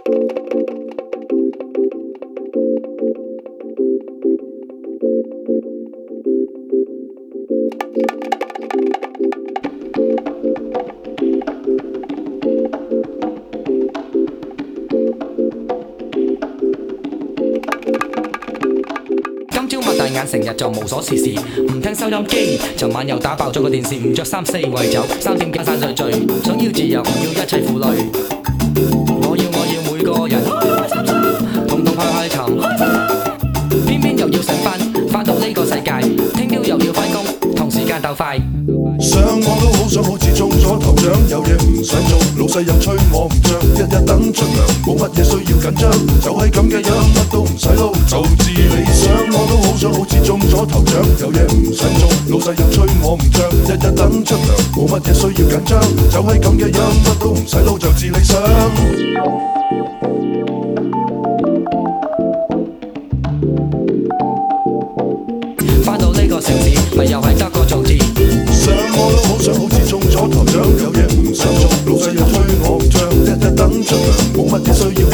大眼成日就無所事事，唔聽收音機，尋晚又打爆咗個電視，唔着衫四圍走，3點幾散聚聚，想要自由，唔要一切負累。我要每個人痛痛開琴，偏偏又要醒返到呢個世界，聽朝又要返工，同時間鬥快。 上網都好想好似中咗頭獎，有嘢唔想做，老細又催我唔漲，日日等出糧，冇乜嘢需要緊張，就係咁嘅樣，乜都唔使撈，就至理想。我都好想好似中咗頭獎，有嘢唔想做，老細又催我唔漲，日日等出糧，冇乜嘢需要緊張，就係咁嘅樣，乜都唔使撈，就至理想。 返到呢個城市，咪又係得個做字。 上我都好想好似中咗頭獎，有嘢唔想做，老細又催我唔漲，日日等出糧，冇乜嘢需要